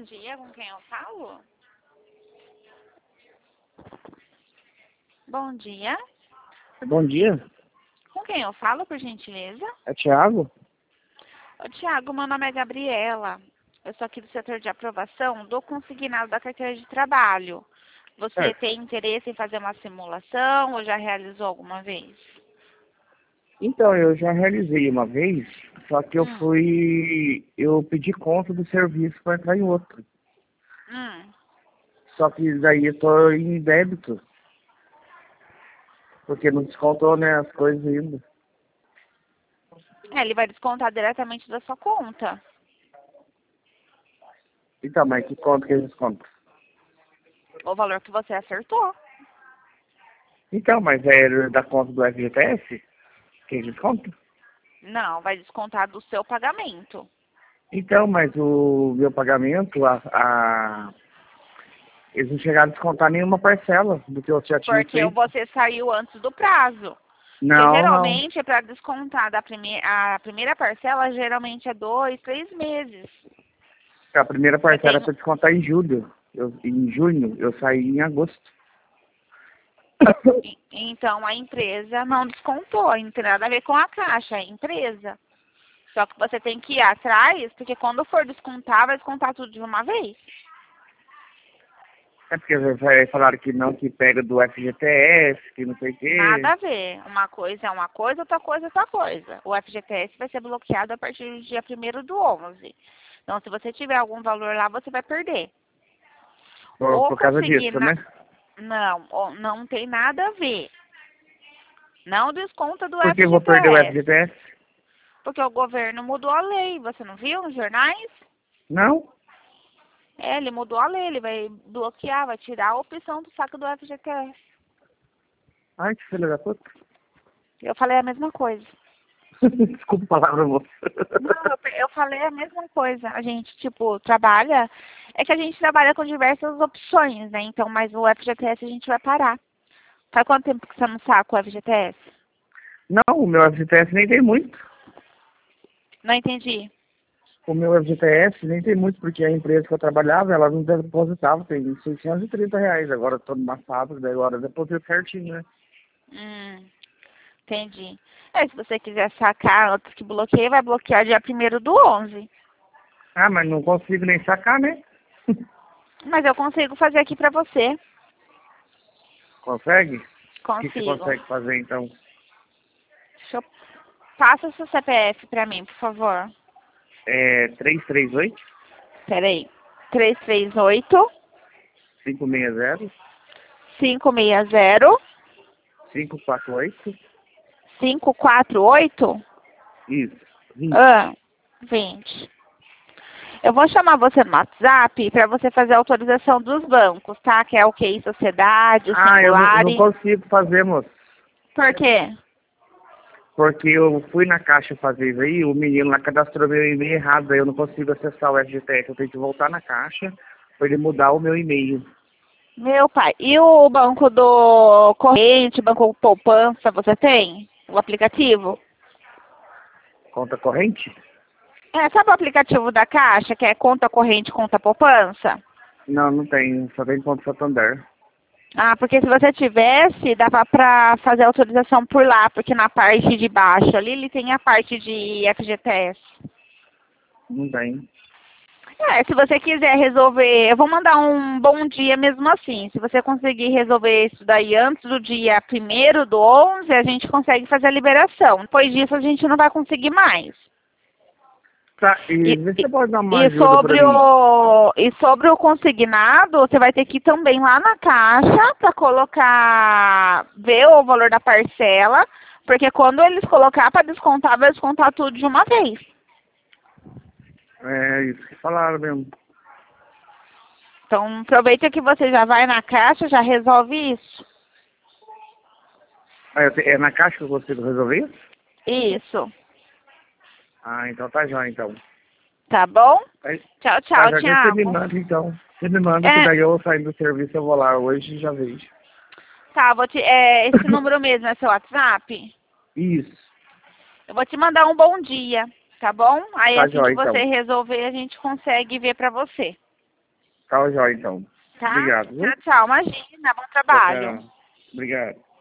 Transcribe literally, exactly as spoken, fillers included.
dia, com quem eu falo? Bom dia. Bom dia, Com quem eu falo, por gentileza? é Thiago? Ô, Tiago, meu nome é Gabriela. Eu sou aqui do setor de aprovação do consignado da carteira de trabalho. Você Certo. tem interesse em fazer uma simulação ou já realizou alguma vez? Então, eu já realizei uma vez, só que eu Hum. fui, eu pedi conta do serviço para entrar em outro. Hum. Só que daí eu tô em débito, porque não descontou, né, as coisas ainda. É, ele vai descontar diretamente da sua conta. Então, mas que conta que eles contam? O valor que você acertou. Então, mas é da conta do F G T S que eles contam? Não, vai descontar do seu pagamento. Então, mas o meu pagamento, a, a... eles não chegaram a descontar nenhuma parcela do que eu já tinha Porque feito. você saiu antes do prazo. Porque Não, não. geralmente, para descontar da prime a primeira parcela, geralmente é dois, três meses. A primeira Você parcela tem... para descontar em julho. Eu, em junho, eu saí em agosto. E- Então, a empresa não descontou. Não tem nada a ver com a caixa, é a empresa. Só que você tem que ir atrás, porque quando for descontar, vai descontar tudo de uma vez. É porque eles falaram que não, que pega do F G T S, que não sei o quê. Nada a ver. Uma coisa é uma coisa, outra coisa é outra coisa. O F G T S vai ser bloqueado a partir do dia primeiro do onze. Então, se você tiver algum valor lá, você vai perder. Por, Ou por causa conseguir... disso, Na... né? Não, ó, não tem nada a ver. Não desconta do Por que eu vou perder o F G T S. F G T S? Porque o governo mudou a lei. Você não viu nos jornais? Não? É, ele mudou a lei. Ele vai bloquear, vai tirar a opção do saco do F G T S. Ai, que filha da puta. Eu falei a mesma coisa. Desculpa a palavra, moça. Não, eu, eu falei a mesma coisa. A gente, tipo, trabalha... É que a gente trabalha com diversas opções, né? Então, mas o F G T S a gente vai parar. Faz quanto tempo que você não saca o F G T S? Não, o meu F G T S nem tem muito. Não entendi. O meu F G T S nem tem muito, porque a empresa que eu trabalhava, ela não depositava, tem seiscentos e trinta reais. Agora eu tô numa fábrica, daí agora eu deposito certinho, né? Hum, entendi. É, se você quiser sacar outros que bloqueia, vai bloquear dia primeiro do onze. Ah, mas não consigo nem sacar, né? Mas eu consigo fazer aqui pra você. Consegue? O que você Consigo. consegue fazer, então? Deixa eu... Passa o seu C P F pra mim, por favor. É três três oito, Peraí. três três oito, cinco seis zero, cinco seis zero, cinco quatro oito. cinco quatro oito. Isso, vinte. Ah, vinte. Eu vou chamar você no WhatsApp para você fazer a autorização dos bancos, tá? Que é o Q I Sociedade, o Ah, eu não, eu não Singulari. consigo fazer, moço. Por quê? Porque eu fui na caixa fazer isso aí, o menino lá cadastrou meu e-mail errado, aí eu não consigo acessar o F G T S. Eu tenho que voltar na caixa para ele mudar o meu e-mail. Meu pai. E o banco do corrente, banco poupança, você tem? O aplicativo? Conta corrente? É, sabe o aplicativo da Caixa, que é conta corrente, conta poupança? Não, não tem, só tem ponto Santander. Ah, porque se você tivesse, dava pra fazer autorização por lá, porque na parte de baixo ali, ele tem a parte de F G T S. Não tem. É, se você quiser resolver, eu vou mandar um bom dia mesmo assim. Se você conseguir resolver isso daí antes do dia primeiro do onze, a gente consegue fazer a liberação. Depois disso, a gente não vai conseguir mais. Tá, e E, vê se e, você pode dar uma e ajuda pra sobre mim. o, e sobre o consignado, você vai ter que ir também lá na caixa para colocar, ver o valor da parcela, porque quando eles colocar para descontar, vai descontar tudo de uma vez. É isso que falaram mesmo. Então, aproveita que você já vai na caixa, já resolve isso. Ah, eu te- é na caixa que eu consigo resolver isso? Isso. Ah, então tá jóia, então. Tá bom? Aí, Tchau, tá tchau, jóia, você me Thiago. manda então. Você me manda que É, daí eu saindo do serviço eu vou lá hoje e já vejo. tá, vou te, é, esse número mesmo é seu WhatsApp? Isso. Eu vou te mandar um bom dia, tá bom? Aí Tá assim que jóia, você então. resolver, a gente consegue ver pra você. Tá, jóia, então. Tá? Obrigado. Viu? Tchau, tchau. Imagina, bom trabalho. Tchau, tchau. Obrigado.